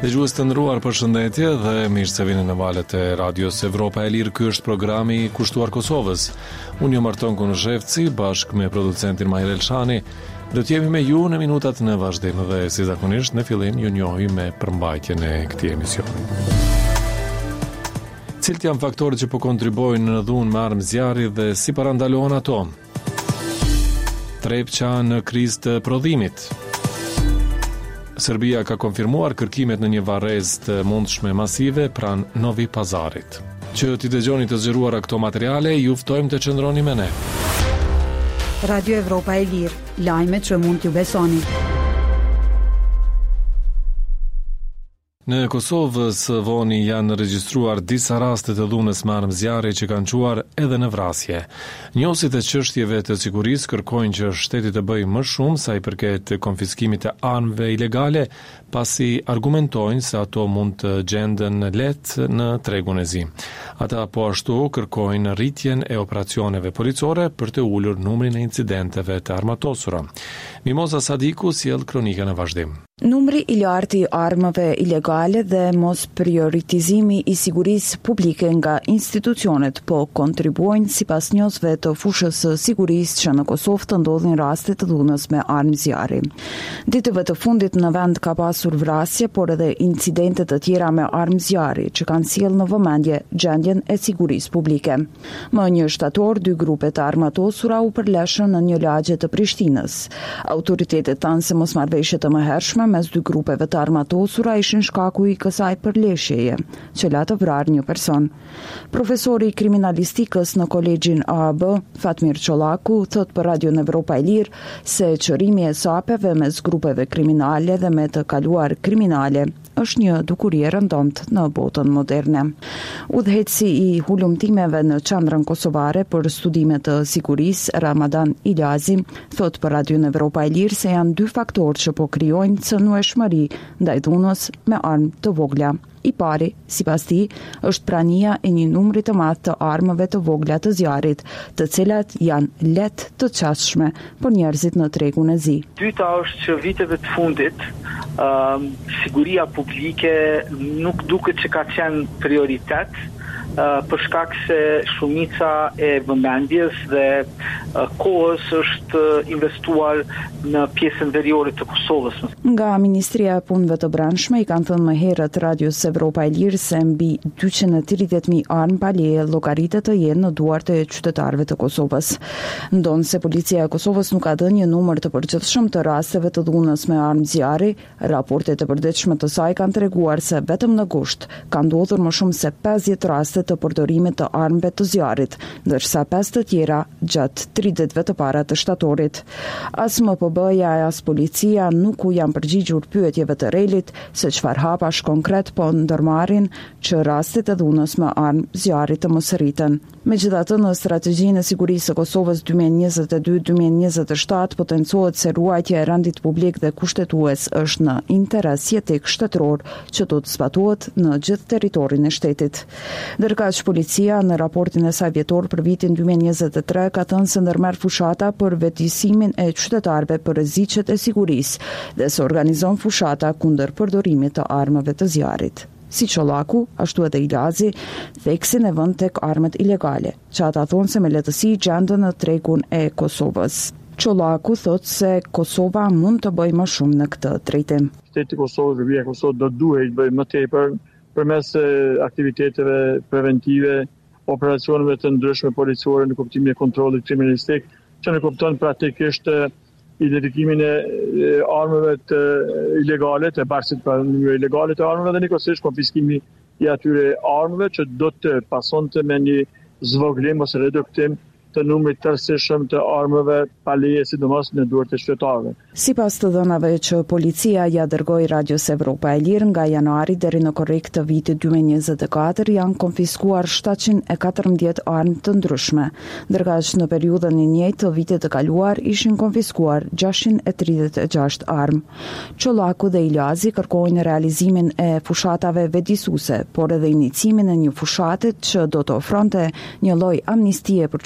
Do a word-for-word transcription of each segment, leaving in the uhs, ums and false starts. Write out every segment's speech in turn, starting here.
Dëgjues të nderuar, përshëndetje dhe mirë se vini në valët e Radios Evropa e Lirë. Ky është programi i kushtuar Kosovës. Unë jam Arton Kunushevci, bashkë me producentin Mahir Elshani. Do të jemi me ju në minutat në vazhdim dhe si zakonisht në fillim ju njohim me përmbajtjen e këtij emisioni. Cilët janë faktorët që po kontribuojnë në dhunë me armë zjarri dhe si parandalohen ato? Trepça në krizë të prodhimit. Serbia ka konfirmuar kërkimet në një varrezë të mundshme masive pranë Novi Pazarit. Që t'i dëgjoni të zgjeruara këto materiale, ju ftojmë të qëndroni me ne. Radio Evropa e Lirë, lajmet që mund t'ju besoni. Në Kosovë së voni janë regjistruar disa raste të dhunës me armë zjarri që kanë quar edhe në vrasje. Njohësit e çështjeve të sigurisë kërkojnë që shteti të bëjë më shumë sa i përket konfiskimit të armëve ilegale, pasi argumentojnë se ato mund të gjenden lehtë në tregun e zi. Ata po ashtu kërkojnë rritjen e operacioneve policore për të ulur numrin e incidenteve të armatosura. Mimoza Sadiku sjell kronikën e vazhdim. Numri i lartë i armëve ilegale dhe mos prioritizimi i sigurisë publike nga institucionet po kontribuojnë sipas njohësve të fushës së sigurisë që në Kosovë të ndodhin raste të dhunës me armë zjarri. Ditëve të fundit në vend ka pasur vrasje, por edhe incidente të tjera me armë zjarri që kanë sjellë në vëmendje gjendjen e sigurisë publike. Më një shtator, dy grupe të armatosura u përleshën në një lagje të Prishtinës. Autoritetet thanë se mosmarrëveshje të mëhershme mes dy grupeve të armatosura ishin shkaku i kësaj përleshjeje, që la të vrarë një person. Profesori i kriminalistikës në Kolegjin A A B, Fatmir Çollaku, thot për Radio Evropa e Lirë se qërimi e sapeve mes grupeve kriminale dhe me të kaluar kriminale është një dukuri e rëndomt në botën moderne. Udhëheqësi i hulumtimeve në qendrën kosovare për studime të sigurisë, Ramadan Ilazi, thot për Radio Evropa e Lirë se janë dy faktorë që po krijojnë cënueshmëri ndaj dhunës me armë të vogla. I pari, sipas tij, është prania e një numri të madh të armëve të vogla të zjarrit, të cilat janë lehtë të çastshme për njerëzit në tregun e zi. Dyta është që viteve të fundit, uh, siguria publike nuk duket që ka qenë prioritet, uh, për shkak se shumica e vëmendjes dhe uh, kohës është investuar në pjesën veriore të Kosovës. Nga Ministria e Punëve të Brendshme i kanë thënë më herët Radios Evropa e Lirë se mbi dyqind e tridhjetë mijë armë pa leje llogaritet të jenë në duart e qytetarëve të Kosovës. Ndonë se policia e Kosovës nuk ka dhënë një numër të përgjithshëm të rasteve të dhunës me armë zjarri, raportet e përditshme të saj kanë treguar se vetëm në gusht ka ndodhur më shumë se pesëdhjetë raste të përdorimit të armëve të zjarrit, ndërsa pesë të tjera gjatë tridhjetëve të para të shtatorit. As M P B-ja e as policia nuk u janë përgjigjur pyetjeve të relit se çfarë hapash konkret po ndërmarrin që rastet e dhunës me armë zjarri të mos rriten. Megjithatë, në strategjinë e sigurisë së Kosovës dy mijë e njëzet e dy deri dy mijë e njëzet e shtatë potencohet se ruajtja e rendit publik dhe kushtetues është në interes jetik shtetëror që do të zbatohet në gjithë territorin e shtetit. Ndërkaq policia në raportin e saj vjetor për vitin dy mijë e njëzet e tre ka thënë se ndërmerr fushata për vetëdijsimin e qytetarëve për rreziqet e sigurisë dhe se organizon fushata kundër përdorimit të armëve të zjarrit. Si Çollaku, ashtu edhe Ilazi, theksin e vënë tek armët ilegale, që ata thonë se me lehtësi gjenden në tregun e Kosovës. Çollaku thot se Kosova mund të bëjë më shumë në këtë drejtim. Shteti i Kosovës, Republika e Kosovës do duhet të bëjë më tepër përmes aktiviteteve preventive, operacioneve të ndryshme policore në kuptimin e kontrollit kriminalistik, që në kupton praktikisht identifikimin e armëve të ilegale, të barsit për numër ilegale të armëve dhe njëkohësisht konfiskimi i atyre armëve që do të pasonte me një zvogëlim ose reduktim të numrit tërësishëm të armëve pa leje, sidomos në duart e qytetarëve. Sipas të dhënave që policia ja dërgoi Radios Evropa e Lirë, nga janari deri në korrik të vitit dy mijë e njëzet e katër janë konfiskuar shtatëqind e katërmbëdhjetë armë të ndryshme, ndërkaq në periudhën e njëjtë të vitit të kaluar ishin konfiskuar gjashtëqind e tridhjetë e gjashtë armë. Çollaku dhe Ilazi kërkojnë realizimin e fushatave vetëdijsuese, por edhe inicimin e një fushate që do të ofronte një lloj amnistie për qytetarët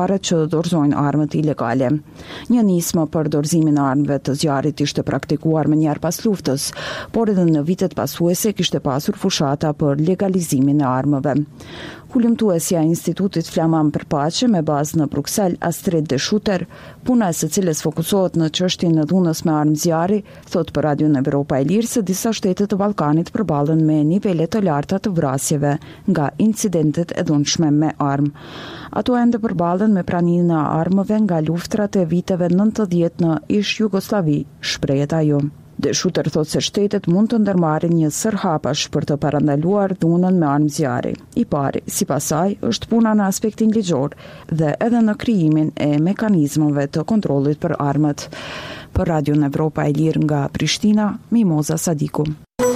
zjarre që dorëzojnë armët ilegale. Një nismë për dorëzimin e armëve të zjarrit ishte praktikuar më njëherë pas luftës, por edhe në vitet pasuese kishte pasur fushata për legalizimin e armëve. Hulumtuesja e Institutit Flaman për Paqe me bazë në Bruksel, Astrid de Schutter, puna e së cilës fokusohet në çështjen e dhunës me armë zjarri, thot për Radion Evropa e Lirë se disa shtete të Ballkanit përballen me nivele të larta të vrasjeve nga incidentet e dhunshme me armë. Ato ende përballen me praninë e armëve nga luftrat e viteve nëntëdhjetë në ish Jugosllavi, shprehet ajo. De Schutter thot se shtetet mund të ndërmarrin një sër hapash për të parandaluar dhunën me armë zjarri. I pari, sipas saj, është puna në aspektin ligjor dhe edhe në krijimin e mekanizmave të kontrollit për armët. Për Radion Evropa e Lirë nga Prishtina, Mimoza Sadiku.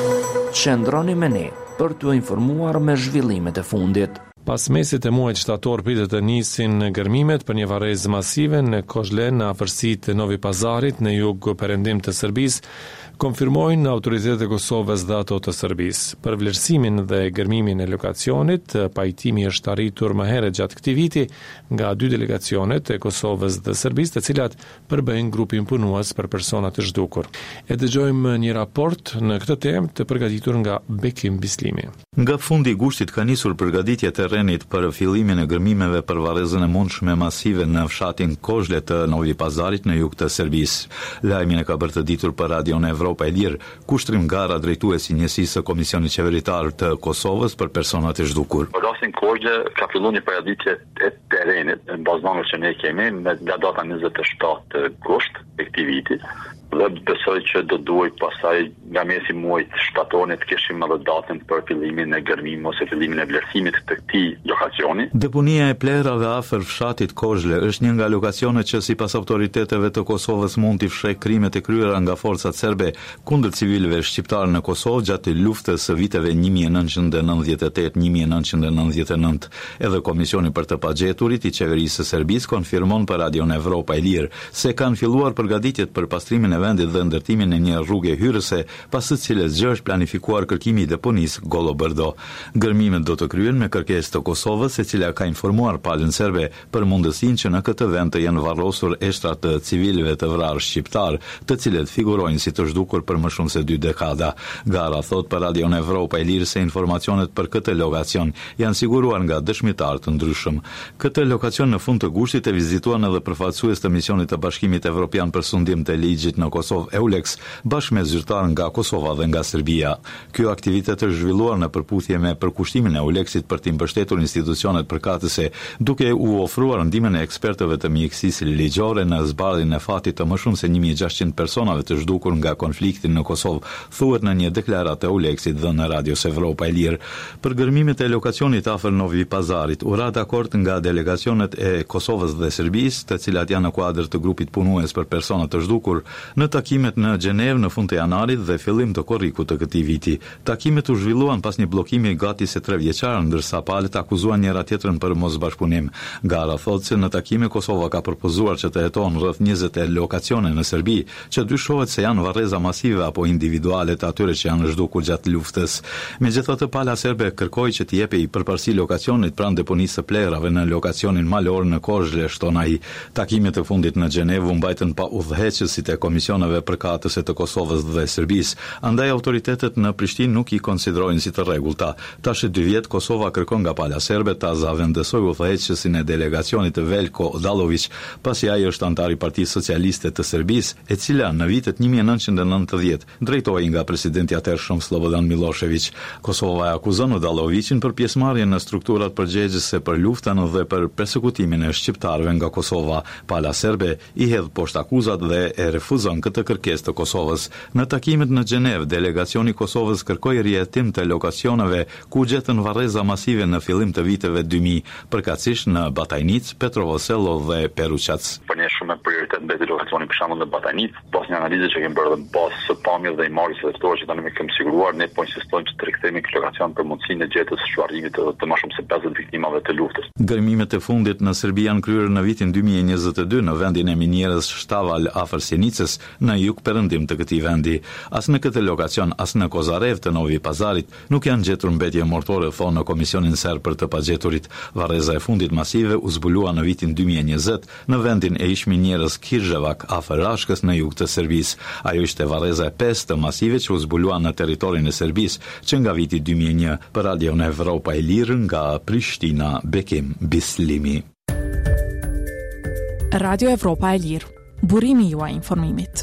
Qëndroni me ne për t'u informuar me zhvillimet e fundit. Pas mesit e muajit shtator pritet të nisin gërmimet për një varrezë masive në Kozhlen në afërsitë të Novi Pazarit në jug perëndim të Serbisë, konfirmojnë autoritetet e Kosovës dhe ato të Serbisë. Për vlerësimin dhe gërmimin e lokacionit, pajtimi është arritur më herët gjatë këtij viti nga dy delegacionet e Kosovës dhe Serbisë, të cilat përbëjnë grupin punues për persona të zhdukur. E dëgjojmë një raport në këtë temë të përgatitur nga Bekim Bislimi. Nga fundi i gushtit ka nisur përgatitja e terrenit për fillimin e gërmimeve për varrezën e mundshme masive në fshatin Kozhle të Novi Pazarit në jug të Serbisë. Lajmin e ka bërë të ditur për Radion Evropa e Lirë Kushtrim Gara, drejtuesi i njësisë së Komisionit Qeveritar të Kosovës për personat e zhdukur. Për rastin Kozhle ka filluar një përgatitje e terrenit në bazë që ne kemi nga data njëzet e shtatë gusht e këtij viti. Dhe besoj që do duhet pasaj nga mesi muajit shtator të kishim edhe datën për fillimin e gërmimit ose fillimin e vlerësimit të këtij lokacioni. Deponia e plerave afër fshatit Kozhle është një nga lokacionet që sipas autoriteteve të Kosovës mund t'i fsheh krimet e kryera nga forcat serbe kundër civilëve shqiptarë në Kosovë gjatë luftës së viteve një mijë e nëntëqind e nëntëdhjetë e tetë një mijë e nëntëqind e nëntëdhjetë e nëntë. Edhe Komisioni për të pagjeturit i qeverisë së Serbisë konfirmon për Radion Evropa e Lirë se kanë filluar përgatitjet për pastrimin e vendit dhe ndërtimin e një rruge hyrëse, pas së cilës gjë është planifikuar kërkimi i deponisë Golo-Bërdo. Gërmimet do të kryen me kërkesë të Kosovës, e cila ka informuar palën serbe për mundësinë që në këtë vend të jenë varrosur eshtra të civilëve të vrarë shqiptar, të cilët figurojnë si të zhdukur për më shumë se dy dekada. Gara thot për Radion Evropa e Lirë se informacionet për këtë lokacion janë siguruar nga dëshmitar të ndryshëm. Këtë lokacion në fund të gushtit e vizituan edhe përfaqësues të misionit të Bashkimit Evropian për sundim të ligjit në Kosovë EULEX, bashkë me zyrtar nga Kosova dhe nga Serbia. Ky aktivitet është zhvilluar në përputhje me përkushtimin e EULEX-it për të mbështetur institucionet përkatëse, duke u ofruar ndihmën e ekspertëve të mjekësisë ligjore në zbardhjen e fatit të më shumë se një mijë e gjashtëqind personave të zhdukur nga konflikti në Kosovë, thuhet në një deklaratë e EULEX-it dhe në Radios Evropa e Lirë. Për gërmimet e lokacionit afër Novi Pazarit, u ra dakord nga delegacionet e Kosovës dhe Serbisë, të cilat janë në kuadër të grupit punues për persona të zhdukur, në takimet në Gjenevë në fund të janarit dhe fillim të korrikut të këtij viti. Takimet u zhvilluan pas një bllokimi gati se tre vjeçar, ndërsa palët akuzuan njëra tjetrën për mosbashkëpunim. Gara thotë se në takime Kosova ka propozuar që të jetojnë rreth njëzet e lokacione në Serbi, që dyshohet se janë varreza masive apo individuale të atyre që janë zhdukur gjatë luftës. Megjithatë, pala serbe kërkoi që të jepej përparësi lokacionit pranë deponisë së plerave në lokacionin malor në Kozhle, shton ai. Takimet e fundit në Gjenevë u mbajtën pa udhëheqësit e komisioneve përkatëse të Kosovës dhe Serbisë, andaj autoritetet në Prishtinë nuk i konsiderojnë si të rregullta. Tash dy vjet Kosova kërkon nga pala serbe ta zavendësojë udhëheqësin e delegacionit të Veljko Odalović, pasi ai është antar i Partisë Socialiste të Serbisë, e cila në vitet një mijë e nëntëqind e nëntëdhjetë drejtohej nga presidenti i atëhershëm Slobodan Milošević. Kosova e akuzon Odalovićin për pjesëmarrje në strukturat përgjegjëse për luftën dhe për persekutimin e shqiptarëve nga Kosova. Pala serbe i hedh poshtë akuzat dhe e refuzon këtë kërkesë të Kosovës. Në takimet në Gjenevë, delegacioni i Kosovës kërkoi rihetim të lokacioneve ku gjetën varreza masive në fillim të viteve dy mijë, përkatësisht në Batajnic, Petrovo Selo dhe Peruçac. Për një shumë me prioritet mbeti lokacioni për shembull në Batanit, pas një analize që kemi bërë dhe pas së pamjes dhe i marrjes së vetëtorë që tani më kemi siguruar, ne po insistojmë që të rikthehemi këtë lokacion për mundësinë e gjetjes së shvarrimit të, të më shumë se pesëdhjetë viktimave të luftës. Gërmimet e fundit në Serbi janë kryer në vitin dy mijë e njëzet e dy në vendin e minierës Shtaval afër Sjenicës në jug perëndim të këtij vendi. As në këtë lokacion, as në Kozarev të Novi Pazarit nuk janë gjetur mbetje mortore, thonë në Komisionin Serb për të pagjeturit. Varreza e fundit masive u zbulua në vitin dy mijë e njëzet në vendin e ish minierës Kirzhevak afër Rashkës në jug të Serbisë. Ajo ishte varreza e pestë të masive që u zbulua në territorin e Serbisë që nga viti dy mijë e një. Për Radion Evropa e Lirë nga Prishtina, Bekim Bislimi. Radio Evropa e Lirë, burimi juaj informimit.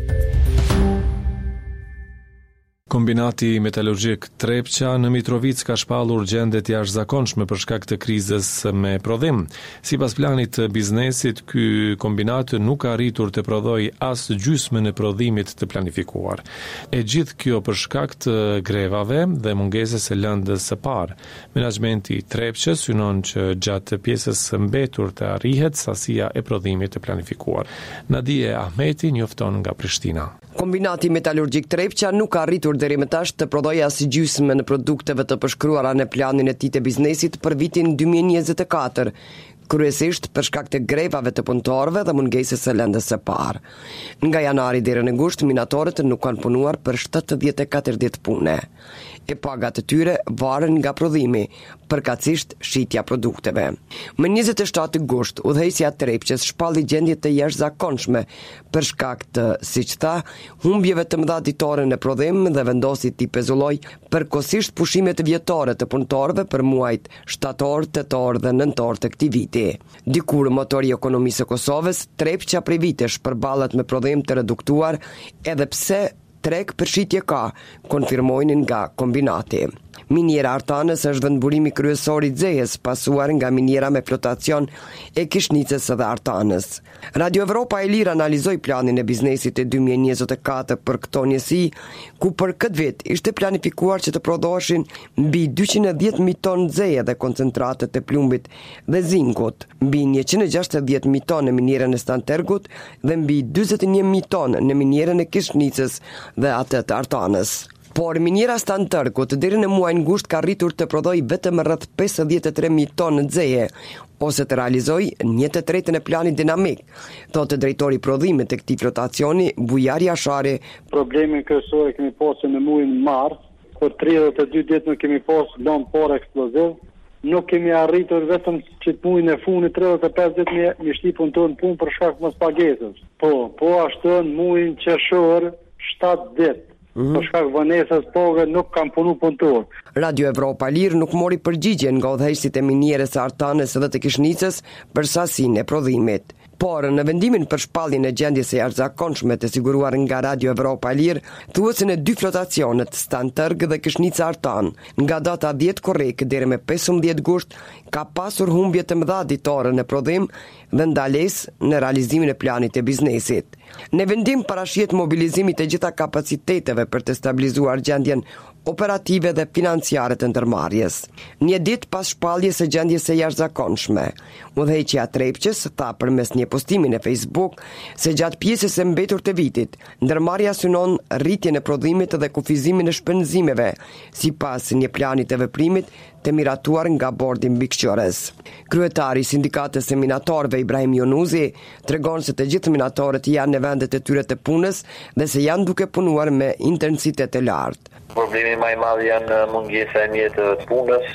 Kombinati metalurgjik Trepça në Mitrovic ka shpallur gjendje të jashtëzakonshme për shkak të krizës me prodhim. Sipas planit të biznesit, ky kombinat nuk ka arritur të prodhojë as gjysmën e prodhimit të planifikuar. E gjithë kjo për shkak të grevave dhe mungesës së lëndës së parë. Menaxhmenti i Trepçës synon që gjatë pjesës së mbetur të arrihet sasia e prodhimit të planifikuar. Nadie Ahmeti njofton nga Prishtina. Kombinati metalurgjik Trepça nuk ka arritur deri më tash të prodhojë as gjysmën e produkteve të përshkruara në planin e tij të biznesit për vitin dy mijë e njëzet e katër, kryesisht për shkak të grevave të punëtorëve dhe mungesës së lëndës së parë. Nga janari deri në gusht, minatorët nuk kanë punuar për shtatëdhjetë e katër ditë pune. E pagat e tyre varen nga prodhimi, përkatësisht shitja produkteve. Më njëzet e shtatë gusht, udhëheqësja e Trepçës shpalli gjendje të jashtëzakonshme për shkak të, siç tha, humbjeve të mëdha ditore në prodhim dhe vendosi t'i pezulloj përkohësisht pushimet vjetore të punëtorëve për muajt shtator, tetor dhe nëntor të këtij viti. Dikur motori i ekonomisë së Kosovës, Trepça prej vitesh përballet me prodhim të reduktuar, edhe pse treg përshitje ka, konfirmojnë nga kombinati. Miniera Artanës është vendburimi kryesor i Xehës, pasuar nga miniera me flotacion e Kishnicës dhe Artanës. Radio Evropa e Lirë analizoi planin e biznesit e dy mijë e njëzet e katër për këto njësi, ku për këtë vit ishte planifikuar që të prodhoheshin mbi dyqind e dhjetë mijë ton Xehe dhe koncentratet e plumbit dhe zinkut, mbi njëqind e gjashtëdhjetë mijë ton në minierën e Stantergut dhe mbi dyzet e një mijë ton në minierën e Kishnicës dhe atë të Artanës. Por miniera Stantergut deri në muajin gusht ka arritur të prodhojë vetëm rreth pesëdhjetë e tre mijë ton Xehe, ose të realizoj një të tretën e planit dinamik, thotë drejtori i prodhimit të këtij flotacioni, Bujar Jashari. Problemin kryesor kemi pasur në muajin mars, për tridhjetë e dy ditë nuk kemi pasur lëndë por eksploziv. Nuk kemi arritur vetëm që të muajin e fundit tridhjetë e pesë ditë me me shtypun tonë punë për shkak mos pagesës. Po, po ashtu në muajin qershor shtatë ditë. Mm-hmm. Për shkak vonesës pogë nuk kanë punu punëtor. Radio Evropa Lirë nuk mori përgjigje nga udhëheqësit e minierës së Artanës dhe të Kishnicës për sasinë e prodhimit. Por në vendimin për shpalljen e gjendjes së jashtëzakonshme të siguruar nga Radio Evropa Lirë, thuhet në dy flotacionet Stanterg dhe Kishnica Artan, nga data dhjetë korrik deri me pesëmbëdhjetë gusht, ka pasur humbje të mëdha ditore në prodhim dhe ndalesë në realizimin e planit të biznesit. Në vendim parashihet mobilizimi të gjitha kapaciteteve për të stabilizuar gjendjen operative dhe financiare të ndërmarrjes. Një ditë pas shpalljes së gjendjes së jashtëzakonshme, udhëheqja e Trepçës tha përmes një postimi në Facebook se gjatë pjesës së mbetur të vitit, ndërmarrja synon rritjen e prodhimit dhe kufizimin e shpenzimeve, sipas një plani të veprimit të miratuar nga bordi mbikëqyrës. Kryetari i sindikatës së minatorëve Ibrahim Jonuzi tregon se të gjithë minatorët janë në vendet e tyre të punës dhe se janë duke punuar me intensitet të lartë. Problemi më i madh janë mungesa e mjeteve të punës.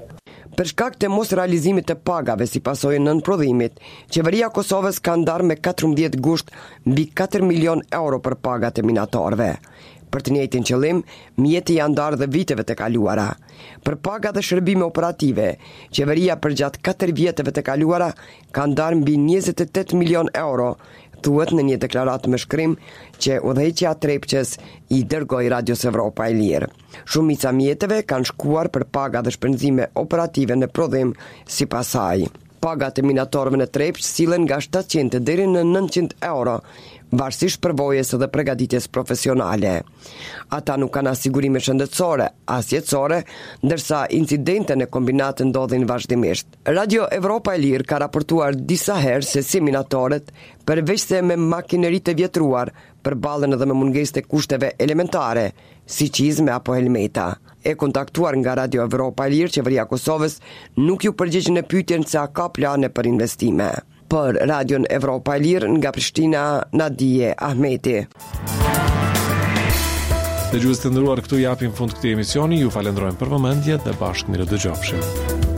Për shkak të mos realizimit të pagave si pasojë nën prodhimit, qeveria e Kosovës ka ndarë me katërmbëdhjetë gusht mbi katër milion euro për pagat e minatorëve. Për të njëjtin qëllim, mjeti janë ndarë dhe viteve të kaluara. Për paga dhe shërbime operative, qeveria për gjatë katër vjeteve të kaluara ka ndarë mbi njëzet e tetë milion euro, thuhet në një deklaratë me shkrim që udhëheqja e Trepçës i dërgoi Radios Evropa e Lirë. Shumica mjeteve kanë shkuar për paga dhe shpenzime operative në prodhim sipas saj. Pagat e minatorëve në Trepç sillen nga shtatëqind deri në nëntëqind euro, varësisht përvojës dhe përgatitjes profesionale. Ata nuk kanë asigurime shëndetësore, as jetësore, ndërsa incidente në kombinat ndodhin vazhdimisht. Radio Evropa e Lirë ka raportuar disa herë se si minatorët, përveç se me makineri të vjetruar, përballen edhe me mungesë të kushteve elementare, si çizme apo helmeta. E kontaktuar nga Radio Evropa e Lirë, qeveria e Kosovës nuk ju përgjigj në pyetjen se a ka plane për investime. Për Radion Evropa e Lirë nga Prishtina, Nadije Ahmeti. Dëgjues të nderuar, këtu japim fund këtij emisioni. Ju falenderojmë për vëmendje dhe bashkë mirë dëgjofshim.